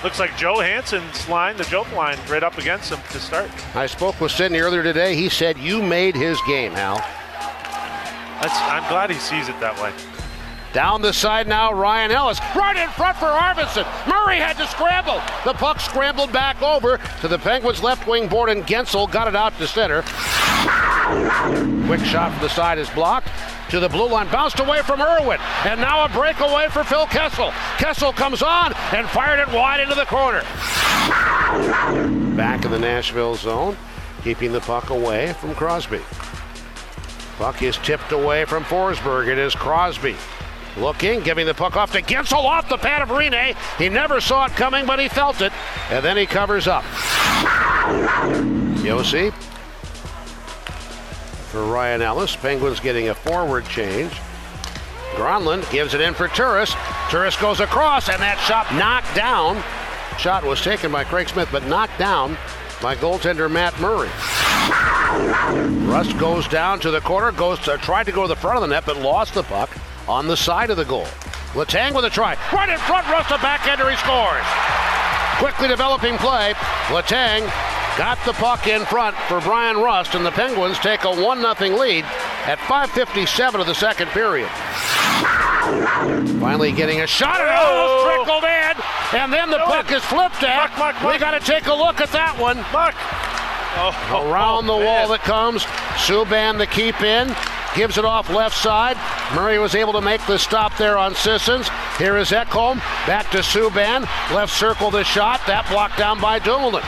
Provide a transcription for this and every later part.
Looks like Joe Hansen's line, the joke line, right up against him to start. I spoke with Sidney earlier today. He said you made his game, Hal. I'm glad he sees it that way. Down the side now, Ryan Ellis. Right in front for Arvidsson. Murray had to scramble. The puck scrambled back over to the Penguins' left wing board, and Gensel got it out to center. Quick shot from the side is blocked. To the blue line, bounced away from Irwin. And now a breakaway for Phil Kessel. Kessel comes on and fired it wide into the corner. Back in the Nashville zone, keeping the puck away from Crosby. Puck is tipped away from Forsberg. It is Crosby. Looking, giving the puck off to Gensel, off the pad of Rinne. He never saw it coming, but he felt it. And then he covers up. Josi for Ryan Ellis. Penguins getting a forward change. Granlund gives it in for Turris. Turris goes across, and that shot knocked down. Shot was taken by Craig Smith, but knocked down by goaltender Matt Murray. Rust goes down to the corner, tried to go to the front of the net, but lost the puck on the side of the goal. Letang with a try. Right in front, Rust a backhander, he scores. Quickly developing play. Letang got the puck in front for Brian Rust, and the Penguins take a 1-0 lead at 5:57 of the second period. Finally getting a shot, and it almost trickled in, and then the puck is flipped at. We got to take a look at that one. Around the wall that comes. Subban the keep in. Gives it off left side. Murray was able to make the stop there on Sissons. Here is Ekholm. Back to Subban. Left circle the shot. That blocked down by Dumoulin.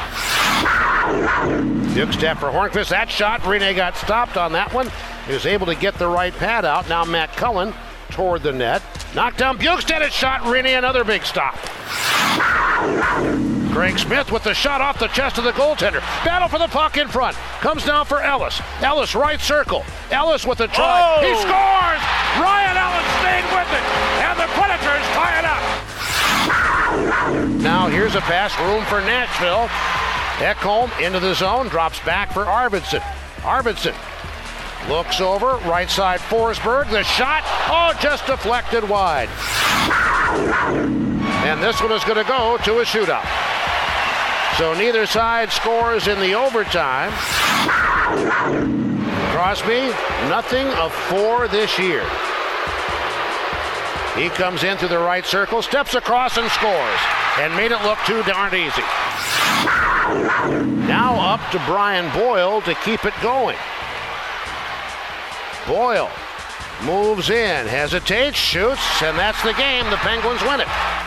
Duke step for Hornqvist. That shot, Rinne got stopped on that one. He was able to get the right pad out. Now Matt Cullen toward the net. Knocked down Bukestad. It shot Rinne. Another big stop. Craig Smith with the shot off the chest of the goaltender. Battle for the puck in front. Comes down for Ellis. Ellis right circle. Ellis with a try. He scores! Ryan Ellis stayed with it. And the Predators tie it up. Now here's a pass. Room for Nashville. Ekholm into the zone. Drops back for Arvidsson. Arvidsson looks over. Right side Forsberg. The shot. Just deflected wide. And this one is going to go to a shootout. So neither side scores in the overtime. Crosby, nothing of 4 this year. He comes in through the right circle, steps across and scores, and made it look too darn easy. Now up to Brian Boyle to keep it going. Boyle moves in, hesitates, shoots, and that's the game. The Penguins win it.